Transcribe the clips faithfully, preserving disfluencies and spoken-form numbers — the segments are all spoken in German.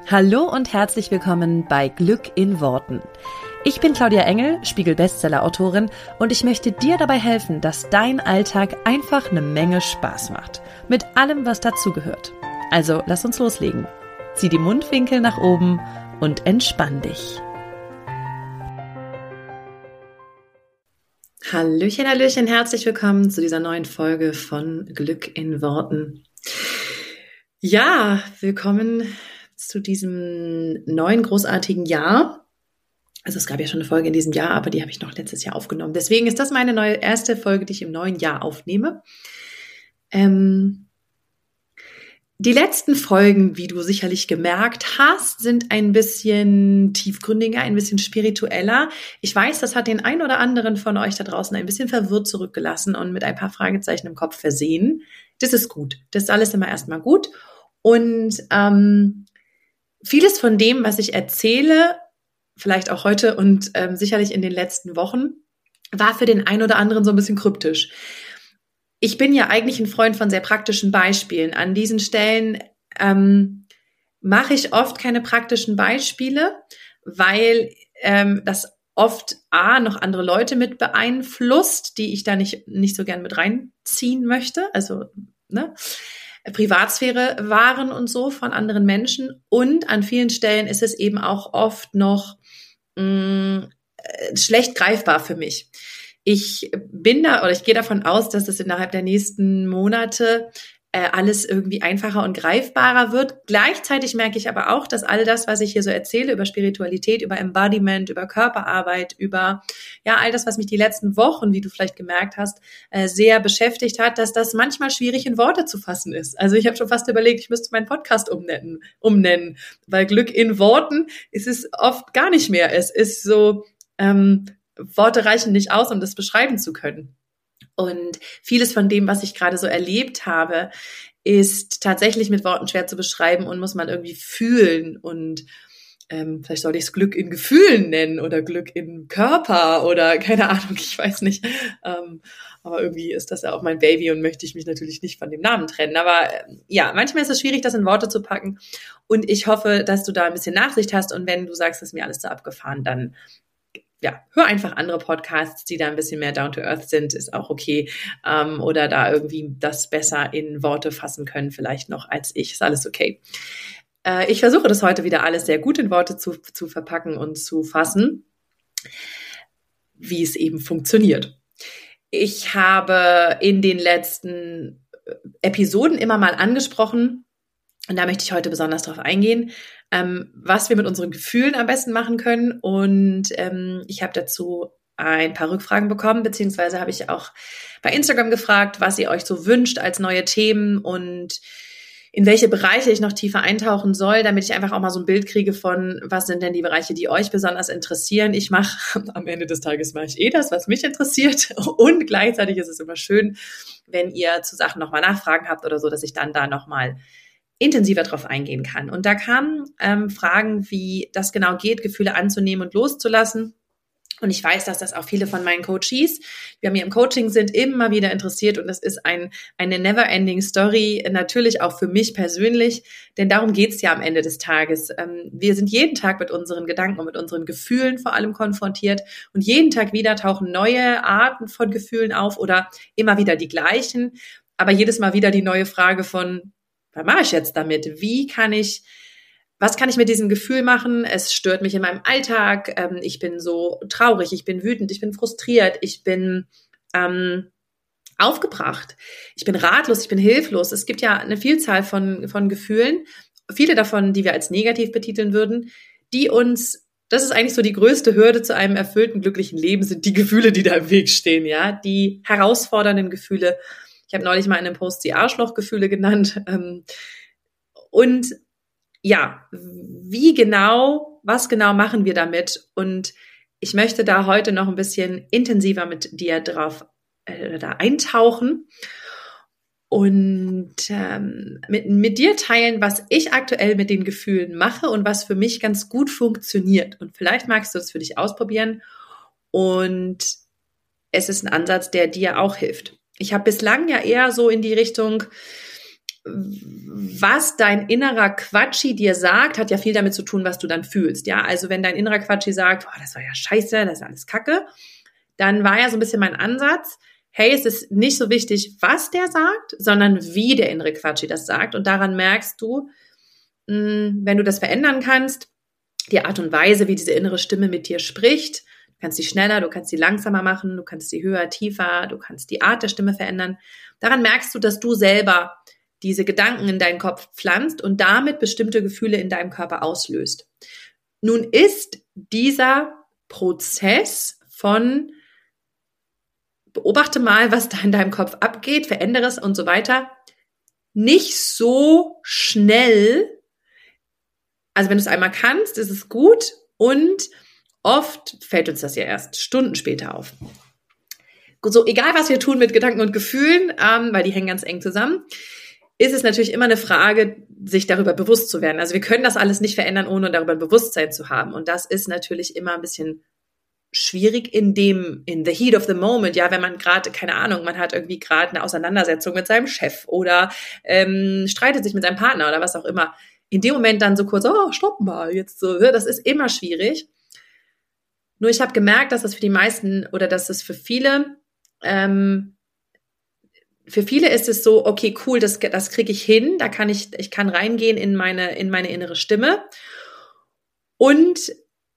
Hallo und herzlich willkommen bei Glück in Worten. Ich bin Claudia Engel, Spiegel-Bestseller-Autorin und ich möchte dir dabei helfen, dass dein Alltag einfach eine Menge Spaß macht. Mit allem, was dazugehört. Also lass uns loslegen. Zieh die Mundwinkel nach oben und entspann dich. Hallöchen, Hallöchen, herzlich willkommen zu dieser neuen Folge von Glück in Worten. Ja, willkommen zu diesem neuen großartigen Jahr. Also es gab ja schon eine Folge in diesem Jahr, aber die habe ich noch letztes Jahr aufgenommen. Deswegen ist das meine neue erste Folge, die ich im neuen Jahr aufnehme. Ähm, die letzten Folgen, wie du sicherlich gemerkt hast, sind ein bisschen tiefgründiger, ein bisschen spiritueller. Ich weiß, das hat den einen oder anderen von euch da draußen ein bisschen verwirrt zurückgelassen und mit ein paar Fragezeichen im Kopf versehen. Das ist gut. Das ist alles immer erstmal gut. Und ähm, vieles von dem, was ich erzähle, vielleicht auch heute und ähm, sicherlich in den letzten Wochen, war für den einen oder anderen so ein bisschen kryptisch. Ich bin ja eigentlich ein Freund von sehr praktischen Beispielen. An diesen Stellen ähm, mache ich oft keine praktischen Beispiele, weil ähm, das oft A, noch andere Leute mit beeinflusst, die ich da nicht, nicht so gern mit reinziehen möchte. Also, ne? Privatsphäre wahren und so von anderen Menschen. Und an vielen Stellen ist es eben auch oft noch mh, schlecht greifbar für mich. Ich bin da oder ich gehe davon aus, dass es innerhalb der nächsten Monate äh, alles irgendwie einfacher und greifbarer wird. Gleichzeitig merke ich aber auch, dass all das, was ich hier so erzähle über Spiritualität, über Embodiment, über Körperarbeit, über ja all das, was mich die letzten Wochen, wie du vielleicht gemerkt hast, äh, sehr beschäftigt hat, dass das manchmal schwierig in Worte zu fassen ist. Also ich habe schon fast überlegt, ich müsste meinen Podcast umnennen, umnennen, weil Glück in Worten ist es oft gar nicht mehr. Es ist so ähm, Worte reichen nicht aus, um das beschreiben zu können. Und vieles von dem, was ich gerade so erlebt habe, ist tatsächlich mit Worten schwer zu beschreiben und muss man irgendwie fühlen. Und ähm, vielleicht soll ich es Glück in Gefühlen nennen oder Glück im Körper oder keine Ahnung, ich weiß nicht. Ähm, aber irgendwie ist das ja auch mein Baby und möchte ich mich natürlich nicht von dem Namen trennen. Aber äh, ja, manchmal ist es schwierig, das in Worte zu packen. Und ich hoffe, dass du da ein bisschen Nachsicht hast. Und wenn du sagst, das ist mir alles zu abgefahren, dann ja, hör einfach andere Podcasts, die da ein bisschen mehr down to earth sind, ist auch okay. Ähm, oder da irgendwie das besser in Worte fassen können, vielleicht noch als ich. Ist alles okay. Äh, ich versuche das heute wieder alles sehr gut in Worte zu, zu verpacken und zu fassen, wie es eben funktioniert. Ich habe in den letzten Episoden immer mal angesprochen, und da möchte ich heute besonders drauf eingehen, ähm, was wir mit unseren Gefühlen am besten machen können. Und ähm, ich habe dazu ein paar Rückfragen bekommen, beziehungsweise habe ich auch bei Instagram gefragt, was ihr euch so wünscht als neue Themen und in welche Bereiche ich noch tiefer eintauchen soll, damit ich einfach auch mal so ein Bild kriege von, was sind denn die Bereiche, die euch besonders interessieren. Ich mache, am Ende des Tages mache ich eh das, was mich interessiert. Und gleichzeitig ist es immer schön, wenn ihr zu Sachen nochmal Nachfragen habt oder so, dass ich dann da nochmal intensiver drauf eingehen kann. Und da kamen ähm, Fragen, wie das genau geht, Gefühle anzunehmen und loszulassen. Und ich weiß, dass das auch viele von meinen Coaches, die bei mir im Coaching sind, immer wieder interessiert. Und es ist ein, eine never-ending Story, natürlich auch für mich persönlich. Denn darum geht's ja am Ende des Tages. Ähm, wir sind jeden Tag mit unseren Gedanken und mit unseren Gefühlen vor allem konfrontiert. Und jeden Tag wieder tauchen neue Arten von Gefühlen auf oder immer wieder die gleichen. Aber jedes Mal wieder die neue Frage von, was mache ich jetzt damit? Wie kann ich, was kann ich mit diesem Gefühl machen? Es stört mich in meinem Alltag. Ähm, ich bin so traurig, ich bin wütend, ich bin frustriert, ich bin ähm, aufgebracht, ich bin ratlos, ich bin hilflos. Es gibt ja eine Vielzahl von, von Gefühlen, viele davon, die wir als negativ betiteln würden, die uns, das ist eigentlich so die größte Hürde zu einem erfüllten, glücklichen Leben, sind die Gefühle, die da im Weg stehen, ja, die herausfordernden Gefühle. Ich habe neulich mal in einem Post die Arschlochgefühle genannt. Und ja, wie genau, was genau machen wir damit? Und ich möchte da heute noch ein bisschen intensiver mit dir drauf äh, da eintauchen und ähm, mit, mit dir teilen, was ich aktuell mit den Gefühlen mache und was für mich ganz gut funktioniert. Und vielleicht magst du das für dich ausprobieren. Und es ist ein Ansatz, der dir auch hilft. Ich habe bislang ja eher so in die Richtung was dein innerer Quatschi dir sagt, hat ja viel damit zu tun, was du dann fühlst. Ja, also wenn dein innerer Quatschi sagt, boah, das war ja scheiße, das ist alles Kacke, dann war ja so ein bisschen mein Ansatz, hey, es ist nicht so wichtig, was der sagt, sondern wie der innere Quatschi das sagt. Und daran merkst du, wenn du das verändern kannst, die Art und Weise, wie diese innere Stimme mit dir spricht, du kannst sie schneller, du kannst sie langsamer machen, du kannst sie höher, tiefer, du kannst die Art der Stimme verändern. Daran merkst du, dass du selber diese Gedanken in deinen Kopf pflanzt und damit bestimmte Gefühle in deinem Körper auslöst. Nun ist dieser Prozess von beobachte mal, was da in deinem Kopf abgeht, verändere es und so weiter, nicht so schnell. Also wenn du es einmal kannst, ist es gut und oft fällt uns das ja erst Stunden später auf. So, egal was wir tun mit Gedanken und Gefühlen, ähm, weil die hängen ganz eng zusammen, ist es natürlich immer eine Frage, sich darüber bewusst zu werden. Also wir können das alles nicht verändern, ohne darüber ein Bewusstsein zu haben. Und das ist natürlich immer ein bisschen schwierig in dem, in the heat of the moment, ja, wenn man gerade, keine Ahnung, man hat irgendwie gerade eine Auseinandersetzung mit seinem Chef oder ähm, streitet sich mit seinem Partner oder was auch immer. In dem Moment dann so kurz, oh, stopp mal, jetzt so, das ist immer schwierig. Nur ich habe gemerkt, dass das für die meisten oder dass das für viele ähm, Für viele ist es so, okay, cool, das, das kriege ich hin, da kann ich, ich kann reingehen in meine, in meine innere Stimme und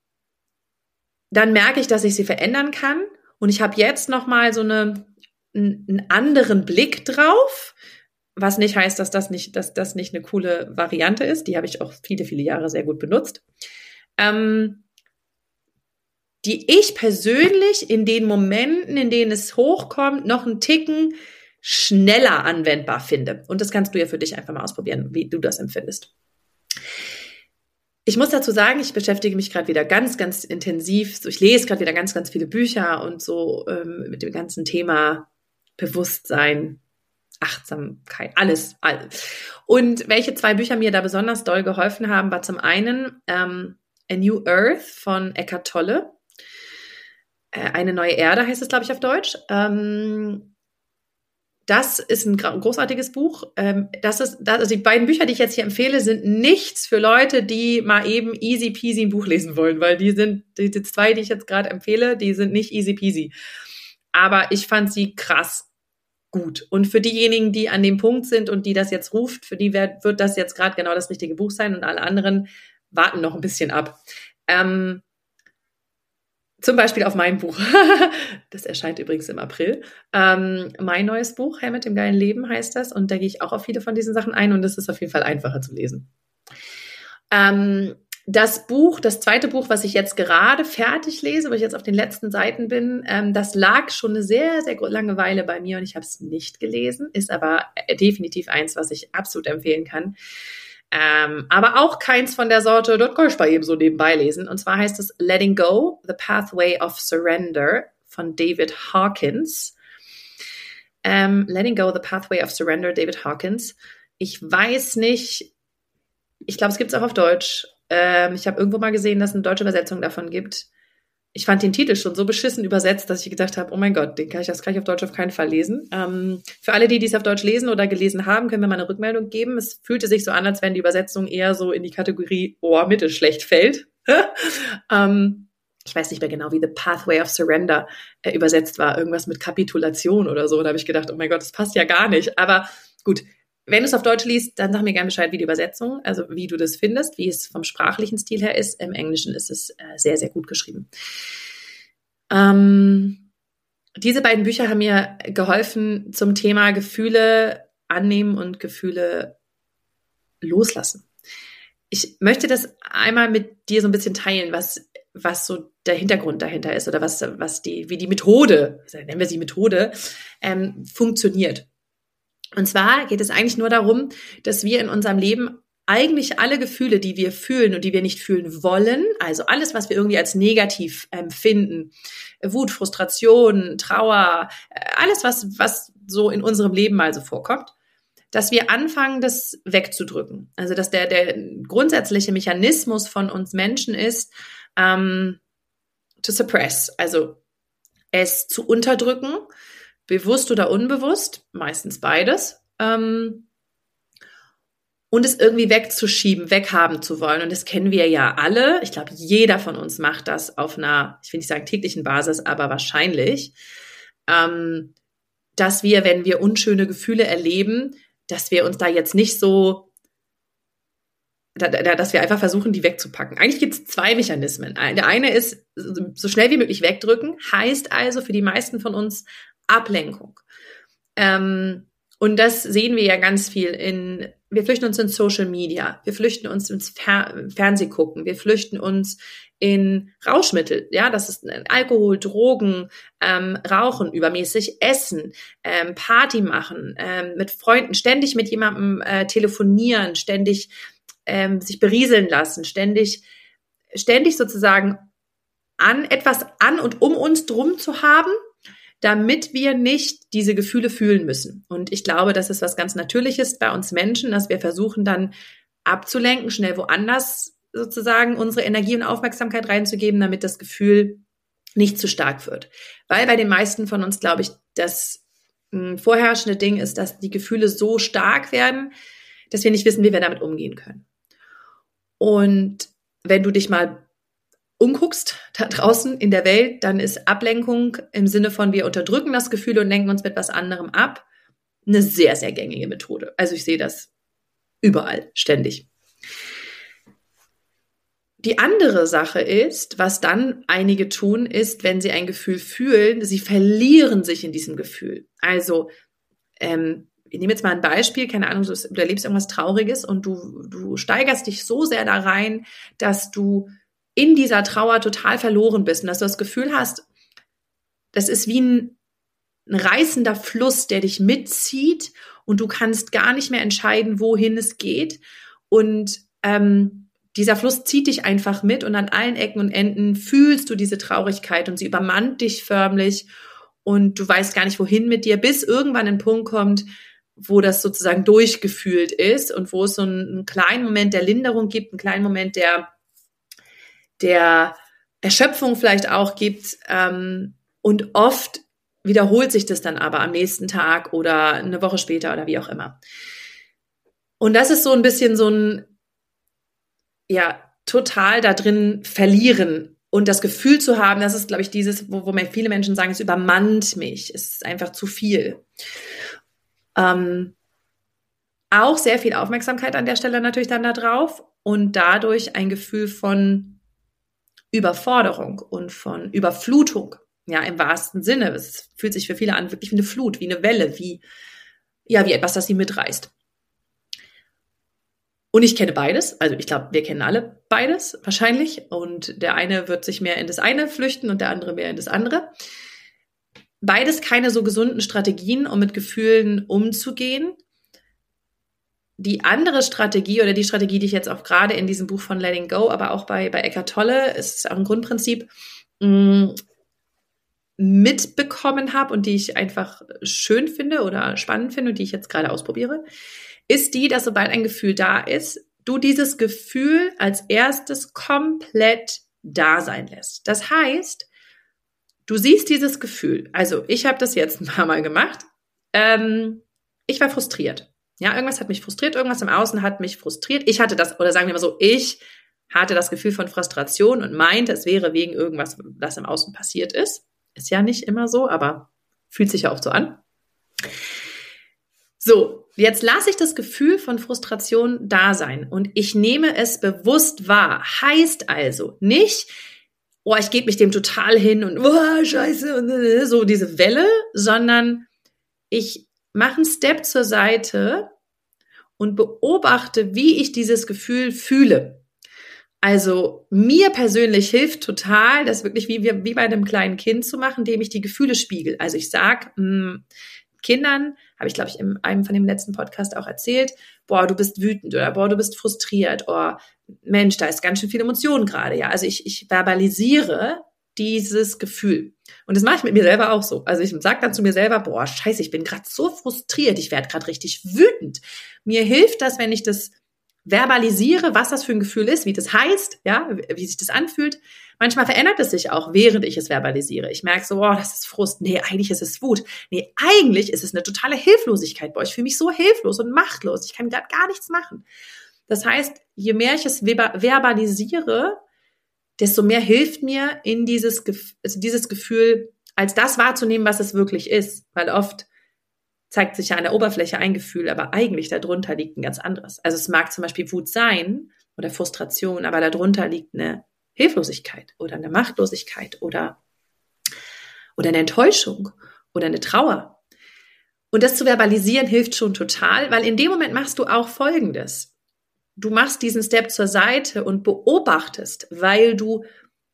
dann merke ich, dass ich sie verändern kann und ich habe jetzt nochmal so eine, einen anderen Blick drauf, was nicht heißt, dass das nicht, dass das nicht eine coole Variante ist, die habe ich auch viele, viele Jahre sehr gut benutzt, ähm, die ich persönlich in den Momenten, in denen es hochkommt, noch einen Ticken schneller anwendbar finde. Und das kannst du ja für dich einfach mal ausprobieren, wie du das empfindest. Ich muss dazu sagen, ich beschäftige mich gerade wieder ganz, ganz intensiv. So, ich lese gerade wieder ganz, ganz viele Bücher und so ähm, mit dem ganzen Thema Bewusstsein, Achtsamkeit, alles, alles. Und welche zwei Bücher mir da besonders doll geholfen haben, war zum einen ähm, A New Earth von Eckhart Tolle. Äh, Eine neue Erde heißt es, glaube ich, auf Deutsch. Ähm, Das ist ein großartiges Buch. Das ist, das, also die beiden Bücher, die ich jetzt hier empfehle, sind nichts für Leute, die mal eben easy peasy ein Buch lesen wollen, weil die sind, die, die zwei, die ich jetzt gerade empfehle, die sind nicht easy peasy. Aber ich fand sie krass gut. Und für diejenigen, die an dem Punkt sind und die das jetzt ruft, für die wird, wird das jetzt gerade genau das richtige Buch sein und alle anderen warten noch ein bisschen ab. Ähm, Zum Beispiel auf mein Buch. Das erscheint übrigens im April. Ähm, mein neues Buch, Herr mit dem geilen Leben, heißt das. Und da gehe ich auch auf viele von diesen Sachen ein und es ist auf jeden Fall einfacher zu lesen. Ähm, das Buch, das zweite Buch, was ich jetzt gerade fertig lese, wo ich jetzt auf den letzten Seiten bin, ähm, das lag schon eine sehr, sehr lange Weile bei mir und ich habe es nicht gelesen, ist aber definitiv eins, was ich absolut empfehlen kann. Ähm, aber auch keins von der Sorte, dort kann ich bei eben so nebenbei lesen. Und zwar heißt es Letting Go, The Pathway of Surrender von David Hawkins. Ähm, Letting Go, The Pathway of Surrender, David Hawkins. Ich weiß nicht, ich glaube, es gibt es auch auf Deutsch. Ähm, ich habe irgendwo mal gesehen, dass es eine deutsche Übersetzung davon gibt. Ich fand den Titel schon so beschissen übersetzt, dass ich gedacht habe, oh mein Gott, den kann ich, das kann ich auf Deutsch auf keinen Fall lesen. Ähm, für alle, die dies auf Deutsch lesen oder gelesen haben, können wir mal eine Rückmeldung geben. Es fühlte sich so an, als wenn die Übersetzung eher so in die Kategorie, oh, mittelschlecht fällt. ähm, ich weiß nicht mehr genau, wie The Pathway of Surrender äh, übersetzt war. Irgendwas mit Kapitulation oder so. Da habe ich gedacht, oh mein Gott, das passt ja gar nicht. Aber gut, wenn du es auf Deutsch liest, dann sag mir gerne Bescheid, wie die Übersetzung, also wie du das findest, wie es vom sprachlichen Stil her ist. Im Englischen ist es äh, sehr, sehr gut geschrieben. Ähm, diese beiden Bücher haben mir geholfen zum Thema Gefühle annehmen und Gefühle loslassen. Ich möchte das einmal mit dir so ein bisschen teilen, was, was so der Hintergrund dahinter ist oder was, was die, wie die Methode, nennen wir sie Methode, ähm, funktioniert. Und zwar geht es eigentlich nur darum, dass wir in unserem Leben eigentlich alle Gefühle, die wir fühlen und die wir nicht fühlen wollen, also alles, was wir irgendwie als negativ empfinden, Wut, Frustration, Trauer, alles, was, was so in unserem Leben mal so vorkommt, dass wir anfangen, das wegzudrücken. Also dass der, der grundsätzliche Mechanismus von uns Menschen ist, ähm, to suppress, also es zu unterdrücken, bewusst oder unbewusst, meistens beides. Ähm, und es irgendwie wegzuschieben, weghaben zu wollen. Und das kennen wir ja alle. Ich glaube, jeder von uns macht das auf einer, ich will nicht sagen täglichen Basis, aber wahrscheinlich, ähm, dass wir, wenn wir unschöne Gefühle erleben, dass wir uns da jetzt nicht so, da, da, dass wir einfach versuchen, die wegzupacken. Eigentlich gibt es zwei Mechanismen. Der eine ist, so schnell wie möglich wegdrücken, heißt also für die meisten von uns Ablenkung. Ähm, und das sehen wir ja ganz viel in, wir flüchten uns in Social Media, wir flüchten uns ins Fer- Fernsehgucken, wir flüchten uns in Rauschmittel, ja, das ist Alkohol, Drogen, ähm, Rauchen, übermäßig Essen, ähm, Party machen, ähm, mit Freunden, ständig mit jemandem äh, telefonieren, ständig ähm, sich berieseln lassen, ständig, ständig sozusagen an etwas an und um uns drum zu haben, damit wir nicht diese Gefühle fühlen müssen. Und ich glaube, das ist was ganz Natürliches bei uns Menschen, dass wir versuchen dann abzulenken, schnell woanders sozusagen unsere Energie und Aufmerksamkeit reinzugeben, damit das Gefühl nicht zu stark wird. Weil bei den meisten von uns, glaube ich, das mh, vorherrschende Ding ist, dass die Gefühle so stark werden, dass wir nicht wissen, wie wir damit umgehen können. Und wenn du dich mal umguckst da draußen in der Welt, dann ist Ablenkung im Sinne von wir unterdrücken das Gefühl und lenken uns mit was anderem ab, eine sehr, sehr gängige Methode. Also ich sehe das überall, ständig. Die andere Sache ist, was dann einige tun, ist, wenn sie ein Gefühl fühlen, sie verlieren sich in diesem Gefühl. Also ähm, ich nehme jetzt mal ein Beispiel, keine Ahnung, du erlebst irgendwas Trauriges und du, du steigerst dich so sehr da rein, dass du in dieser Trauer total verloren bist und dass du das Gefühl hast, das ist wie ein, ein reißender Fluss, der dich mitzieht und du kannst gar nicht mehr entscheiden, wohin es geht. Und ähm, dieser Fluss zieht dich einfach mit und an allen Ecken und Enden fühlst du diese Traurigkeit und sie übermannt dich förmlich und du weißt gar nicht, wohin mit dir, bis irgendwann ein Punkt kommt, wo das sozusagen durchgefühlt ist und wo es so einen, einen kleinen Moment der Linderung gibt, einen kleinen Moment der der Erschöpfung vielleicht auch gibt. Ähm, und oft wiederholt sich das dann aber am nächsten Tag oder eine Woche später oder wie auch immer. Und das ist so ein bisschen so ein, ja, total da drin verlieren und das Gefühl zu haben, das ist, glaube ich, dieses, wo, wo mir viele Menschen sagen, es übermannt mich, es ist einfach zu viel. Ähm, auch sehr viel Aufmerksamkeit an der Stelle natürlich dann da drauf und dadurch ein Gefühl von Überforderung und von Überflutung, ja, im wahrsten Sinne. Es fühlt sich für viele an wirklich wie eine Flut, wie eine Welle, wie, ja, wie etwas, das sie mitreißt. Und ich kenne beides, also ich glaube, wir kennen alle beides wahrscheinlich und der eine wird sich mehr in das eine flüchten und der andere mehr in das andere. Beides keine so gesunden Strategien, um mit Gefühlen umzugehen. Die andere Strategie oder die Strategie, die ich jetzt auch gerade in diesem Buch von Letting Go, aber auch bei, bei Eckhart Tolle, ist auch ein Grundprinzip, mh, mitbekommen habe und die ich einfach schön finde oder spannend finde und die ich jetzt gerade ausprobiere, ist die, dass sobald ein Gefühl da ist, du dieses Gefühl als erstes komplett da sein lässt. Das heißt, du siehst dieses Gefühl. Also ich habe das jetzt ein paar Mal gemacht. Ähm, ich war frustriert. Ja, irgendwas hat mich frustriert, irgendwas im Außen hat mich frustriert. Ich hatte das, oder sagen wir mal so, ich hatte das Gefühl von Frustration und meinte, es wäre wegen irgendwas, das im Außen passiert ist. Ist ja nicht immer so, aber fühlt sich ja oft so an. So, jetzt lasse ich das Gefühl von Frustration da sein und ich nehme es bewusst wahr. Heißt also nicht, oh, ich gebe mich dem total hin und oh, scheiße, und so diese Welle, sondern ich mache einen Step zur Seite und beobachte, wie ich dieses Gefühl fühle. Also mir persönlich hilft total, das wirklich wie, wie bei einem kleinen Kind zu machen, indem ich die Gefühle spiegel. Also ich sage Kindern, habe ich glaube ich in einem von dem letzten Podcast auch erzählt, boah, du bist wütend oder boah, du bist frustriert, oh, Mensch, da ist ganz schön viel Emotion gerade. Ja, also ich, ich verbalisiere dieses Gefühl. Und das mache ich mit mir selber auch so. Also ich sage dann zu mir selber, boah, scheiße, ich bin gerade so frustriert, ich werde gerade richtig wütend. Mir hilft das, wenn ich das verbalisiere, was das für ein Gefühl ist, wie das heißt, ja, wie sich das anfühlt. Manchmal verändert es sich auch, während ich es verbalisiere. Ich merke so, oh, das ist Frust. Nee, eigentlich ist es Wut. Nee, eigentlich ist es eine totale Hilflosigkeit. Boah, ich fühle mich so hilflos und machtlos. Ich kann gerade gar nichts machen. Das heißt, je mehr ich es verbalisiere, desto mehr hilft mir in dieses, also dieses Gefühl, als das wahrzunehmen, was es wirklich ist. Weil oft zeigt sich ja an der Oberfläche ein Gefühl, aber eigentlich darunter liegt ein ganz anderes. Also es mag zum Beispiel Wut sein oder Frustration, aber darunter liegt eine Hilflosigkeit oder eine Machtlosigkeit oder, oder eine Enttäuschung oder eine Trauer. Und das zu verbalisieren hilft schon total, weil in dem Moment machst du auch Folgendes. Du machst diesen Step zur Seite und beobachtest, weil du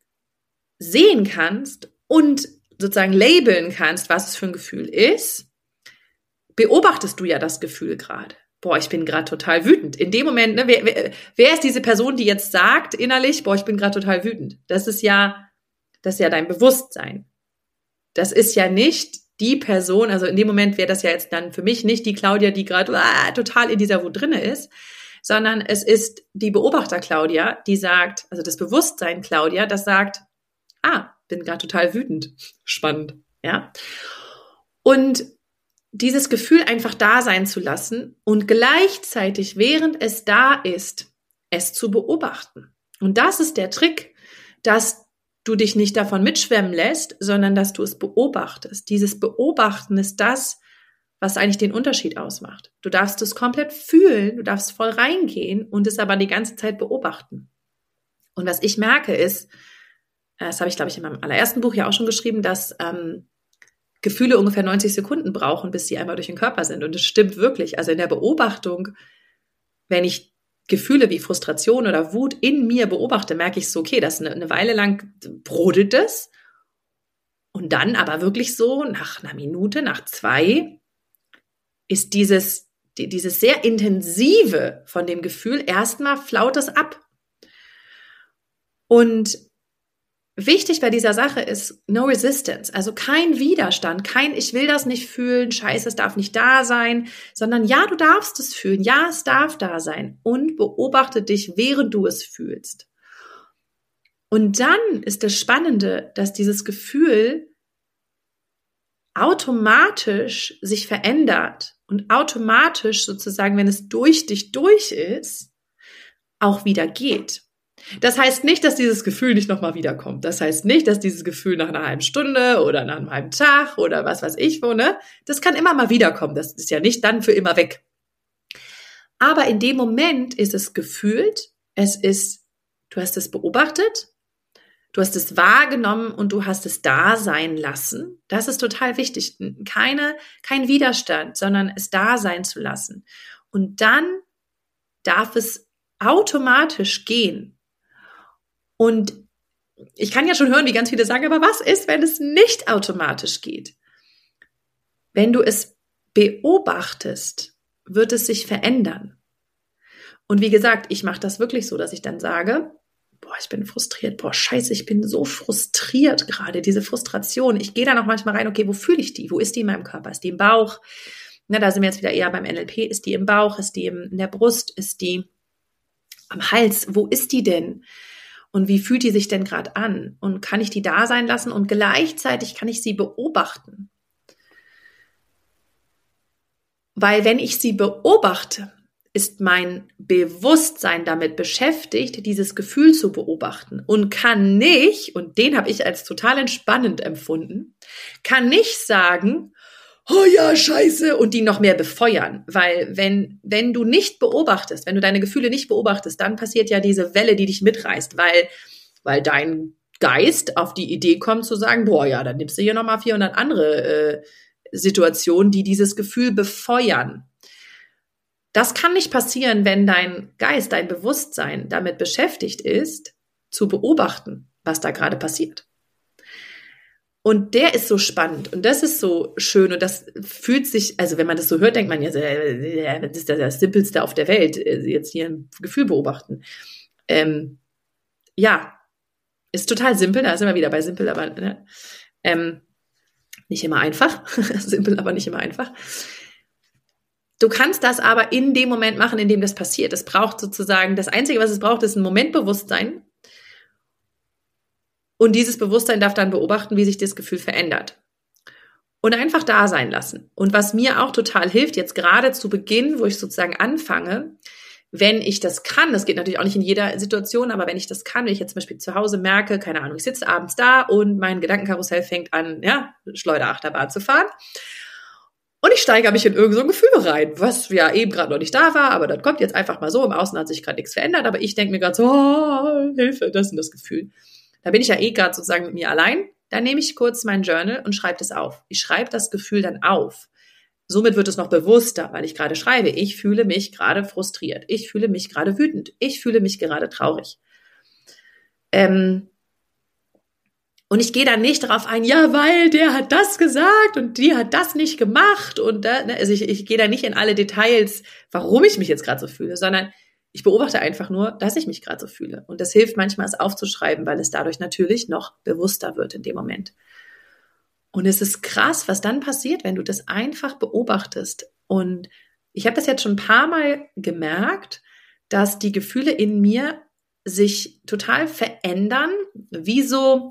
sehen kannst und sozusagen labeln kannst, was es für ein Gefühl ist, beobachtest du ja das Gefühl gerade. Boah, ich bin gerade total wütend. In dem Moment, ne, wer, wer, wer ist diese Person, die jetzt sagt innerlich, boah, ich bin gerade total wütend? Das ist ja, das ist ja dein Bewusstsein. Das ist ja nicht die Person, also in dem Moment wäre das ja jetzt dann für mich nicht die Claudia, die gerade ah, total in dieser Wut drinne ist, sondern es ist die Beobachter Claudia, die sagt, also das Bewusstsein Claudia, das sagt, ah, bin gerade total wütend. Spannend, ja. Und dieses Gefühl einfach da sein zu lassen und gleichzeitig, während es da ist, es zu beobachten. Und das ist der Trick, dass du dich nicht davon mitschwemmen lässt, sondern dass du es beobachtest. Dieses Beobachten ist das, was eigentlich den Unterschied ausmacht. Du darfst es komplett fühlen, du darfst voll reingehen und es aber die ganze Zeit beobachten. Und was ich merke ist, das habe ich, glaube ich, in meinem allerersten Buch ja auch schon geschrieben, dass ähm, Gefühle ungefähr neunzig Sekunden brauchen, bis sie einmal durch den Körper sind. Und das stimmt wirklich. Also in der Beobachtung, wenn ich Gefühle wie Frustration oder Wut in mir beobachte, merke ich so, okay, das eine, eine Weile lang brodelt es. Und dann aber wirklich so, nach einer Minute, nach zwei, ist dieses, die, dieses sehr intensive von dem Gefühl, erstmal flaut es ab. Und wichtig bei dieser Sache ist no resistance, also kein Widerstand, kein ich will das nicht fühlen, scheiße, es darf nicht da sein, sondern ja, du darfst es fühlen, ja, es darf da sein und beobachte dich, während du es fühlst. Und dann ist das Spannende, dass dieses Gefühl automatisch sich verändert und automatisch sozusagen, wenn es durch dich durch ist, auch wieder geht. Das heißt nicht, dass dieses Gefühl nicht nochmal wiederkommt. Das heißt nicht, dass dieses Gefühl nach einer halben Stunde oder nach einem halben Tag oder was weiß ich wo, ne? Das kann immer mal wiederkommen. Das ist ja nicht dann für immer weg. Aber in dem Moment ist es gefühlt, es ist, du hast es beobachtet, du hast es wahrgenommen und du hast es da sein lassen. Das ist total wichtig. Keine, kein Widerstand, sondern es da sein zu lassen. Und dann darf es automatisch gehen. Und ich kann ja schon hören, wie ganz viele sagen, aber was ist, wenn es nicht automatisch geht? Wenn du es beobachtest, wird es sich verändern. Und wie gesagt, ich mache das wirklich so, dass ich dann sage, boah, ich bin frustriert, boah, scheiße, ich bin so frustriert gerade, diese Frustration. Ich gehe da noch manchmal rein, okay, wo fühle ich die? Wo ist die in meinem Körper? Ist die im Bauch? Na, da sind wir jetzt wieder eher beim N L P. Ist die im Bauch? Ist die in der Brust? Ist die am Hals? Wo ist die denn? Und wie fühlt die sich denn gerade an? Und kann ich die da sein lassen? Und gleichzeitig kann ich sie beobachten. Weil wenn ich sie beobachte, ist mein Bewusstsein damit beschäftigt, dieses Gefühl zu beobachten und kann nicht, und den habe ich als total entspannend empfunden, kann nicht sagen, oh ja, scheiße, und die noch mehr befeuern. Weil wenn, wenn du nicht beobachtest, wenn du deine Gefühle nicht beobachtest, dann passiert ja diese Welle, die dich mitreißt, weil, weil dein Geist auf die Idee kommt zu sagen, boah, ja, dann nimmst du hier nochmal vierhundert andere äh, Situationen, die dieses Gefühl befeuern. Das kann nicht passieren, wenn dein Geist, dein Bewusstsein damit beschäftigt ist, zu beobachten, was da gerade passiert. Und der ist so spannend und das ist so schön und das fühlt sich, also wenn man das so hört, denkt man ja, das ist das Simpelste auf der Welt, jetzt hier ein Gefühl beobachten. Ähm, ja, ist total simpel, da sind wir wieder bei simpel, aber ne? ähm, nicht immer einfach. Simpel, aber nicht immer einfach. Du kannst das aber in dem Moment machen, in dem das passiert. Es braucht sozusagen, das Einzige, was es braucht, ist ein Momentbewusstsein. Und dieses Bewusstsein darf dann beobachten, wie sich das Gefühl verändert. Und einfach da sein lassen. Und was mir auch total hilft, jetzt gerade zu Beginn, wo ich sozusagen anfange, wenn ich das kann, das geht natürlich auch nicht in jeder Situation, aber wenn ich das kann, wenn ich jetzt zum Beispiel zu Hause merke, keine Ahnung, ich sitze abends da und mein Gedankenkarussell fängt an, ja, Schleuderachterbahn zu fahren. Und ich steigere mich in irgend so ein Gefühl rein, was ja eben gerade noch nicht da war, aber das kommt jetzt einfach mal so. Im Außen hat sich gerade nichts verändert, aber ich denke mir gerade so, oh, Hilfe, das ist das Gefühl. Da bin ich ja eh gerade sozusagen mit mir allein. Dann nehme ich kurz mein Journal und schreibe das auf. Ich schreibe das Gefühl dann auf. Somit wird es noch bewusster, weil ich gerade schreibe. Ich fühle mich gerade frustriert. Ich fühle mich gerade wütend. Ich fühle mich gerade traurig. Ähm, Und ich gehe dann nicht darauf ein, ja, weil der hat das gesagt und die hat das nicht gemacht. Und da, ne, also ich, ich gehe da nicht in alle Details, warum ich mich jetzt gerade so fühle, sondern ich beobachte einfach nur, dass ich mich gerade so fühle. Und das hilft manchmal, es aufzuschreiben, weil es dadurch natürlich noch bewusster wird in dem Moment. Und es ist krass, was dann passiert, wenn du das einfach beobachtest. Und ich habe das jetzt schon ein paar Mal gemerkt, dass die Gefühle in mir sich total verändern, wie so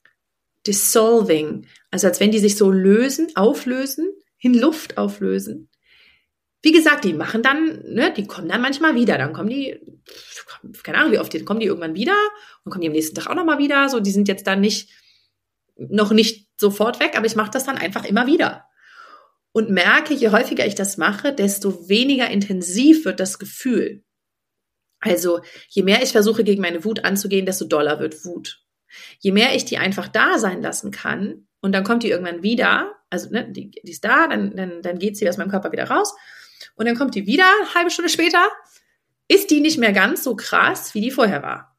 dissolving, also als wenn die sich so lösen, auflösen, in Luft auflösen. Wie gesagt, die machen dann, ne, die kommen dann manchmal wieder, dann kommen die, keine Ahnung, wie oft, die kommen die irgendwann wieder und kommen die am nächsten Tag auch nochmal wieder, so, die sind jetzt dann nicht, noch nicht sofort weg, aber ich mache das dann einfach immer wieder. Und merke, je häufiger ich das mache, desto weniger intensiv wird das Gefühl. Also, je mehr ich versuche, gegen meine Wut anzugehen, desto doller wird Wut. Je mehr ich die einfach da sein lassen kann und dann kommt die irgendwann wieder, also ne, die, die ist da, dann, dann, dann geht sie aus meinem Körper wieder raus und dann kommt die wieder, eine halbe Stunde später, ist die nicht mehr ganz so krass, wie die vorher war.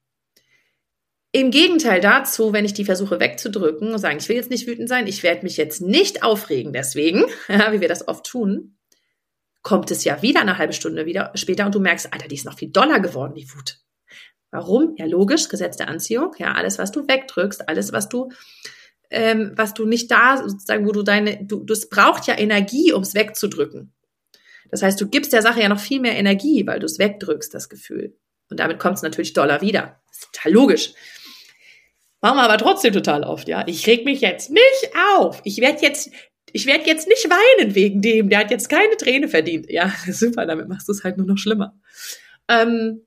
Im Gegenteil dazu, wenn ich die versuche wegzudrücken und sagen, ich will jetzt nicht wütend sein, ich werde mich jetzt nicht aufregen deswegen, ja, wie wir das oft tun, kommt es ja wieder eine halbe Stunde wieder später und du merkst, Alter, die ist noch viel doller geworden, die Wut. Warum? Ja, logisch, Gesetz der Anziehung. Ja, alles, was du wegdrückst, alles, was du, ähm, was du nicht da, sozusagen, wo du deine, du, das braucht ja Energie, um es wegzudrücken. Das heißt, du gibst der Sache ja noch viel mehr Energie, weil du es wegdrückst, das Gefühl. Und damit kommt es natürlich doller wieder. Das ist total logisch. Machen wir aber trotzdem total oft, ja. Ich reg mich jetzt nicht auf. Ich werde jetzt, ich werde jetzt nicht weinen wegen dem. Der hat jetzt keine Träne verdient. Ja, super, damit machst du es halt nur noch schlimmer. Ähm,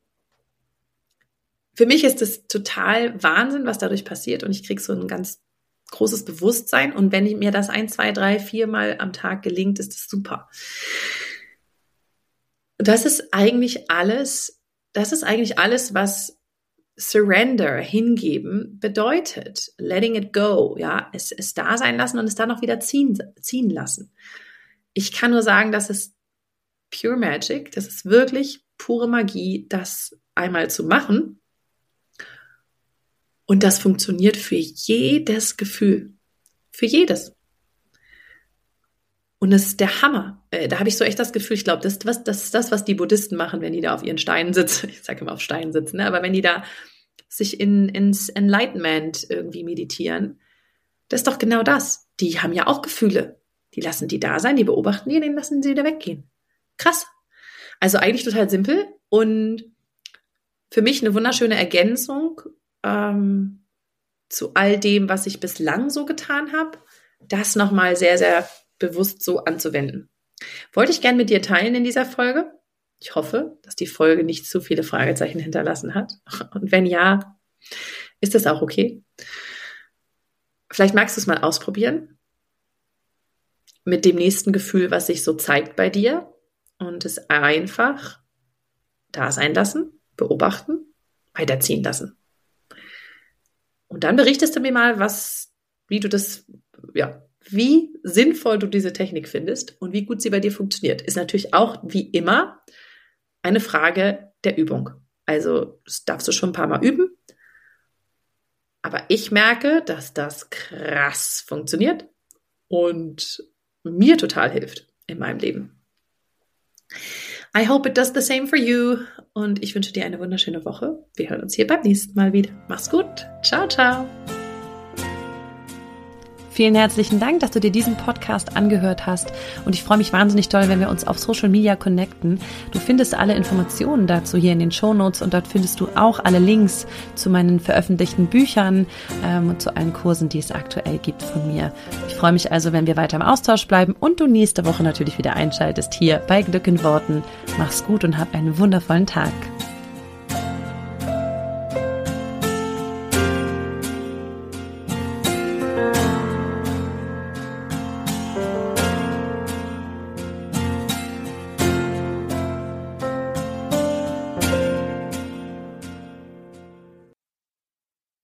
Für mich ist es total Wahnsinn, was dadurch passiert und ich kriege so ein ganz großes Bewusstsein und wenn mir das ein, zwei, drei, vier Mal am Tag gelingt, ist das super. Und das ist eigentlich alles, das ist eigentlich alles, was Surrender, hingeben, bedeutet. Letting it go, ja, es, es da sein lassen und es dann auch wieder ziehen, ziehen lassen. Ich kann nur sagen, das ist pure Magic, das ist wirklich pure Magie, das einmal zu machen. Und das funktioniert für jedes Gefühl. Für jedes. Und das ist der Hammer. Äh, da habe ich so echt das Gefühl, ich glaube, das ist was, das ist das, was die Buddhisten machen, wenn die da auf ihren Steinen sitzen. Ich sage immer auf Steinen sitzen, ne? Aber wenn die da sich in, ins Enlightenment irgendwie meditieren, das ist doch genau das. Die haben ja auch Gefühle. Die lassen die da sein, die beobachten die, dann lassen sie wieder weggehen. Krass. Also eigentlich total simpel und für mich eine wunderschöne Ergänzung Ähm, zu all dem, was ich bislang so getan habe, das nochmal sehr, sehr bewusst so anzuwenden. Wollte ich gern mit dir teilen in dieser Folge. Ich hoffe, dass die Folge nicht zu viele Fragezeichen hinterlassen hat. Und wenn ja, ist das auch okay. Vielleicht magst du es mal ausprobieren mit dem nächsten Gefühl, was sich so zeigt bei dir und es einfach da sein lassen, beobachten, weiterziehen lassen. Und dann berichtest du mir mal, was, wie du das, ja, wie sinnvoll du diese Technik findest und wie gut sie bei dir funktioniert. Ist natürlich auch, wie immer, eine Frage der Übung. Also, das darfst du schon ein paar Mal üben. Aber ich merke, dass das krass funktioniert und mir total hilft in meinem Leben. I hope it does the same for you. Und ich wünsche dir eine wunderschöne Woche. Wir hören uns hier beim nächsten Mal wieder. Mach's gut. Ciao, ciao. Vielen herzlichen Dank, dass du dir diesen Podcast angehört hast und ich freue mich wahnsinnig doll, wenn wir uns auf Social Media connecten. Du findest alle Informationen dazu hier in den Shownotes und dort findest du auch alle Links zu meinen veröffentlichten Büchern ähm, und zu allen Kursen, die es aktuell gibt von mir. Ich freue mich also, wenn wir weiter im Austausch bleiben und du nächste Woche natürlich wieder einschaltest hier bei Glück in Worten. Mach's gut und hab einen wundervollen Tag.